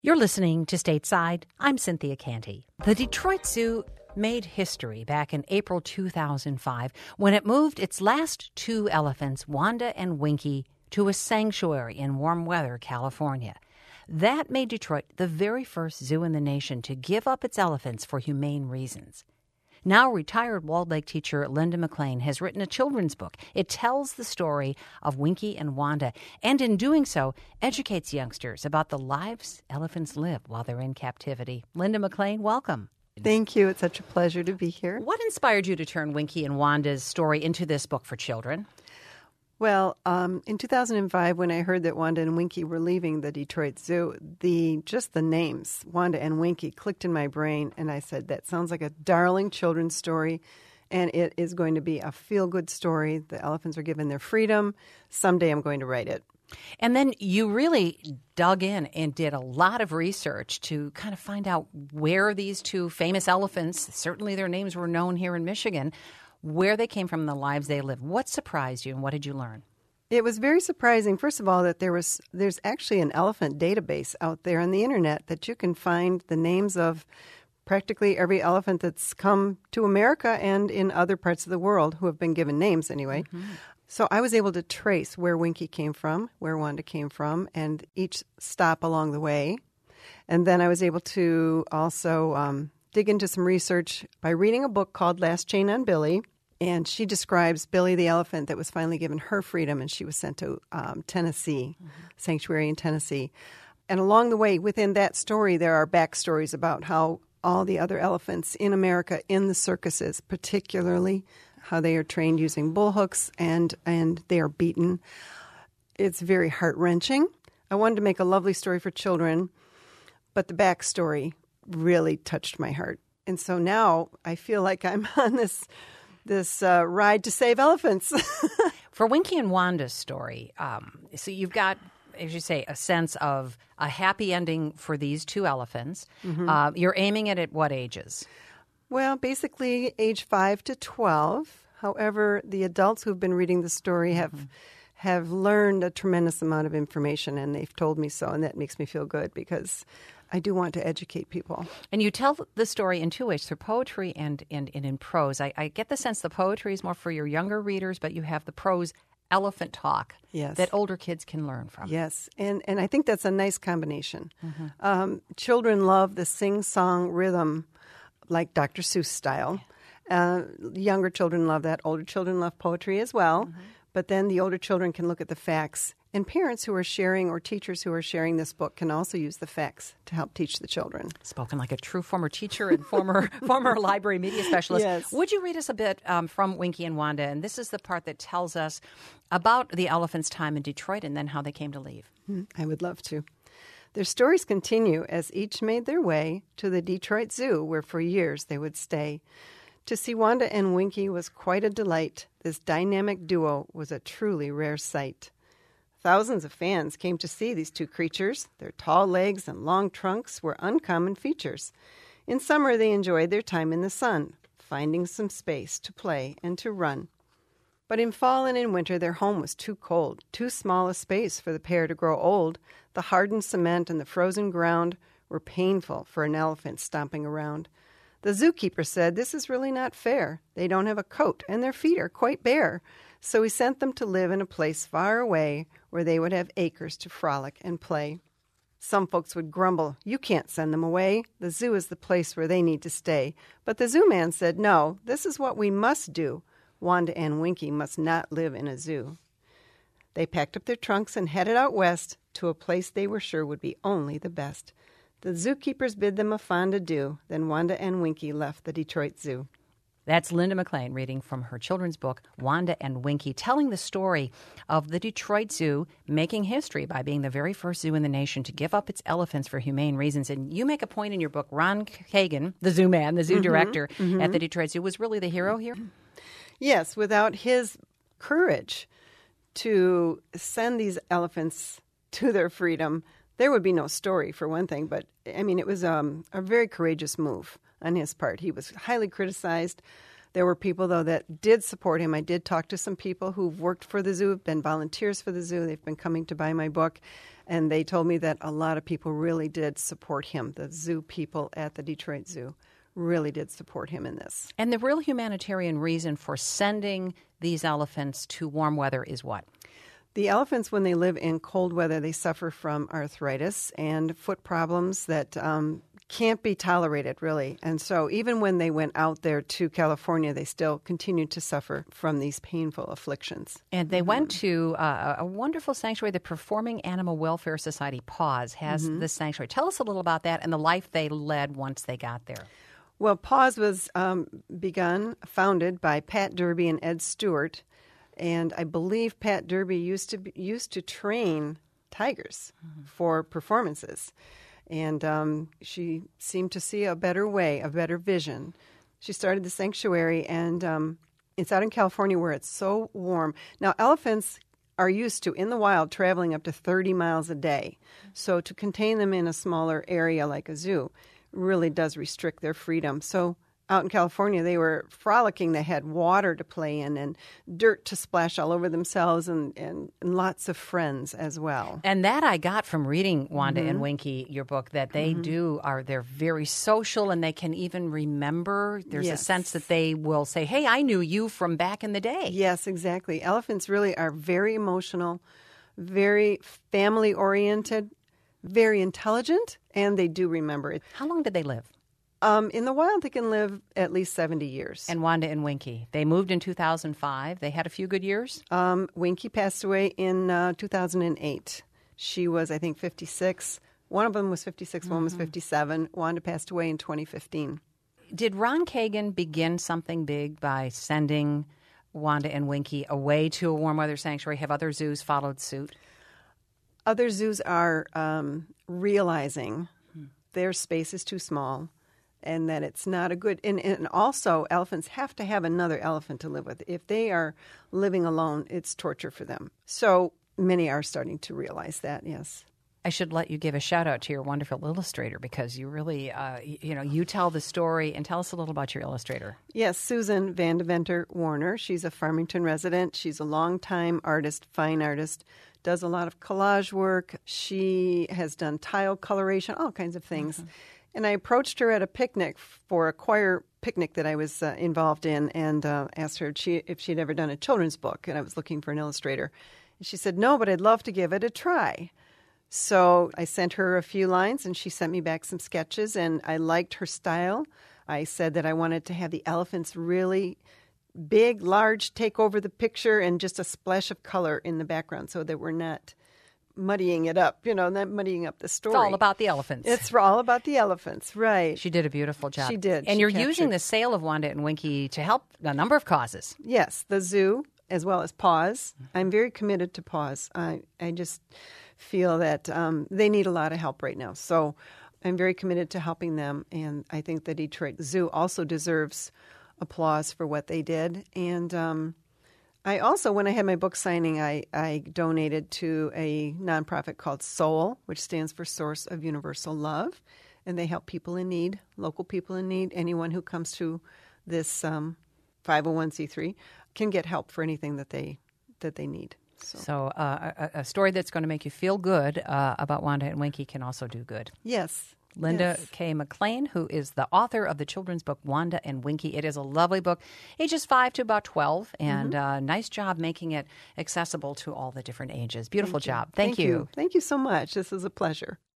You're listening to Stateside. I'm Cynthia Canty. The Detroit Zoo made history back in April 2005 when it moved its last two elephants, Wanda and Winky, to a sanctuary in warm weather, California. That made Detroit the very first zoo in the nation to give up its elephants for humane reasons. Now retired Walled Lake teacher Linda McLean has written a children's book. It tells the story of Winky and Wanda, and in doing so, educates youngsters about the lives elephants live while they're in captivity. Linda McLean, welcome. Thank you. It's such a pleasure to be here. What inspired you to turn Winky and Wanda's story into this book for children? Well, in 2005, when I heard that Wanda and Winky were leaving the Detroit Zoo, just the names, Wanda and Winky, clicked in my brain, and I said, that sounds like a darling children's story, and it is going to be a feel-good story. The elephants are given their freedom. Someday I'm going to write it. And then you really dug in and did a lot of research to kind of find out where these two famous elephants, certainly their names were known here in Michigan, where they came from and the lives they lived. What surprised you and what did you learn? It was very surprising, first of all, that there's actually an elephant database out there on the internet that you can find the names of practically every elephant that's come to America and in other parts of the world who have been given names anyway. Mm-hmm. So I was able to trace where Winky came from, where Wanda came from, and each stop along the way. And then I was able to also dig into some research by reading a book called Last Chain on Billy. And she describes Billy the elephant that was finally given her freedom, and she was sent to Tennessee, sanctuary in Tennessee. And along the way, within that story, there are backstories about how all the other elephants in America, in the circuses particularly, how they are trained using bull hooks and they are beaten. It's very heart-wrenching. I wanted to make a lovely story for children, but the backstory really touched my heart. And so now I feel like I'm on this ride to save elephants. For Winky and Wanda's story, so you've got, as you say, a sense of a happy ending for these two elephants. Mm-hmm. You're aiming it at what ages? Well, basically age 5 to 12. However, the adults who've been reading the story have learned a tremendous amount of information, and they've told me so, and that makes me feel good because I do want to educate people. And you tell the story in two ways, through poetry and in prose. I get the sense the poetry is more for your younger readers, but you have the prose elephant talk that older kids can learn from. Yes, and I think that's a nice combination. Mm-hmm. Children love the sing-song rhythm, like Dr. Seuss style. Younger children love that. Older children love poetry as well. Mm-hmm. But then the older children can look at the facts. And parents who are sharing or teachers who are sharing this book can also use the facts to help teach the children. Spoken like a true former teacher and former library media specialist. Yes. Would you read us a bit from Winky and Wanda? And this is the part that tells us about the elephants' time in Detroit and then how they came to leave. I would love to. Their stories continue as each made their way to the Detroit Zoo, where for years they would stay. To see Wanda and Winky was quite a delight. This dynamic duo was a truly rare sight. Thousands of fans came to see these two creatures. Their tall legs and long trunks were uncommon features. In summer, they enjoyed their time in the sun, finding some space to play and to run. But in fall and in winter, their home was too cold, too small a space for the pair to grow old. The hardened cement and the frozen ground were painful for an elephant stomping around. The zookeeper said, "This is really not fair. They don't have a coat, and their feet are quite bare." So he sent them to live in a place far away where they would have acres to frolic and play. Some folks would grumble, "You can't send them away. The zoo is the place where they need to stay." But the zoo man said, "No, this is what we must do. Wanda and Winky must not live in a zoo." They packed up their trunks and headed out west to a place they were sure would be only the best. The zookeepers bid them a fond adieu. Then Wanda and Winky left the Detroit Zoo. That's Linda McLean reading from her children's book, Wanda and Winky, telling the story of the Detroit Zoo making history by being the very first zoo in the nation to give up its elephants for humane reasons. And you make a point in your book, Ron Kagan, the zoo man, the zoo director at the Detroit Zoo, was really the hero here? Yes, without his courage to send these elephants to their freedom, there would be no story, for one thing. But, I mean, it was a very courageous move on his part. He was highly criticized There were people, though, that did support him. I did talk to some people who've worked for the zoo, have been volunteers for the zoo. They've been coming to buy my book, and they told me that a lot of people really did support him. The zoo people at the Detroit Zoo really did support him in this. And the real humanitarian reason for sending these elephants to warm weather is what? The elephants, when they live in cold weather, they suffer from arthritis and foot problems that can't be tolerated, really. And so even when they went out there to California, they still continued to suffer from these painful afflictions. And they went to a wonderful sanctuary. The Performing Animal Welfare Society, PAWS, has this sanctuary. Tell us a little about that and the life they led once they got there. Well, PAWS was founded by Pat Derby and Ed Stewart. And I believe Pat Derby used to train tigers for performances. And she seemed to see a better way, a better vision. She started the sanctuary, and it's out in California where it's so warm. Now, elephants are used to, in the wild, traveling up to 30 miles a day. So to contain them in a smaller area like a zoo really does restrict their freedom. So out in California, they were frolicking. They had water to play in and dirt to splash all over themselves and lots of friends as well. And that I got from reading Wanda and Winky, your book, that they they're very social and they can even remember. There's a sense that they will say, hey, I knew you from back in the day. Yes, exactly. Elephants really are very emotional, very family-oriented, very intelligent, and they do remember it. How long did they live? In the wild, they can live at least 70 years. And Wanda and Winky, they moved in 2005. They had a few good years? Winky passed away in 2008. She was, I think, 56. One of them was 56, one was 57. Wanda passed away in 2015. Did Ron Kagan begin something big by sending Wanda and Winky away to a warm weather sanctuary? Have other zoos followed suit? Other zoos are realizing their space is too small, and that it's not a good... And also, elephants have to have another elephant to live with. If they are living alone, it's torture for them. So many are starting to realize that, yes. I should let you give a shout-out to your wonderful illustrator because you really, you tell the story. And tell us a little about your illustrator. Yes, Susan Van Deventer Warner. She's a Farmington resident. She's a longtime artist, fine artist, does a lot of collage work. She has done tile coloration, all kinds of things. And I approached her at a picnic for a choir picnic that I was involved in and asked her if she'd ever done a children's book, and I was looking for an illustrator. And she said, no, but I'd love to give it a try. So I sent her a few lines, and she sent me back some sketches, and I liked her style. I said that I wanted to have the elephants really big, large, take over the picture, and just a splash of color in the background so that we're not muddying it up, not muddying up the story. It's all about the elephants. It's all about the elephants, right. She did a beautiful job. She did. And you're using the sale of Wanda and Winky to help a number of causes. Yes, the zoo as well as PAWS. I'm very committed to PAWS. I just feel that they need a lot of help right now. So I'm very committed to helping them, and I think the Detroit Zoo also deserves applause for what they did. And I also, when I had my book signing, I donated to a nonprofit called SOUL, which stands for Source of Universal Love, and they help people in need, local people in need. Anyone who comes to this 501c3 can get help for anything that they need. So a story that's going to make you feel good about Wanda and Winky can also do good. Yes. Linda K. McLean, who is the author of the children's book Wanda and Winky. It is a lovely book, ages 5 to about 12, and nice job making it accessible to all the different ages. Beautiful job. Thank you. Thank you so much. This was a pleasure.